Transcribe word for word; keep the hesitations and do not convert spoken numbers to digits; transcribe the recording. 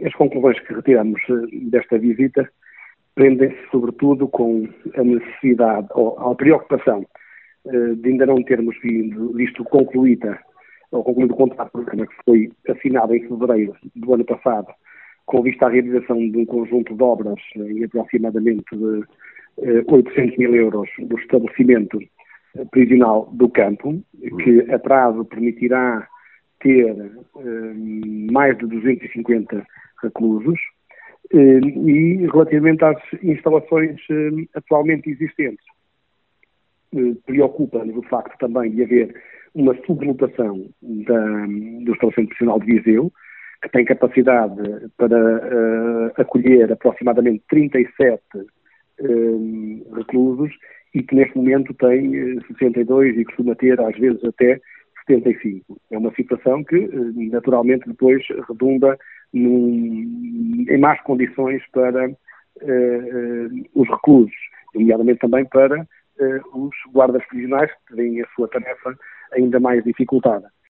As conclusões que retiramos desta visita prendem-se sobretudo com a necessidade, ou a preocupação, de ainda não termos vindo, visto concluída, ou concluído o contrato de programa que foi assinado em fevereiro do ano passado, com vista à realização de um conjunto de obras em aproximadamente de oitocentos mil euros do estabelecimento prisional do campo, que a prazo permitirá ter eh, mais de duzentos e cinquenta reclusos, eh, e relativamente às instalações eh, atualmente existentes. Eh, Preocupa-nos o facto também de haver uma sublotação da, do estabelecimento prisional de Viseu, que tem capacidade para uh, acolher aproximadamente trinta e sete uh, reclusos e que neste momento tem uh, sessenta e dois e costuma ter às vezes até setenta e cinco. É uma situação que uh, naturalmente depois redunda num, em más condições para uh, uh, os reclusos, nomeadamente também para uh, os guardas prisionais que têm a sua tarefa ainda mais dificultada.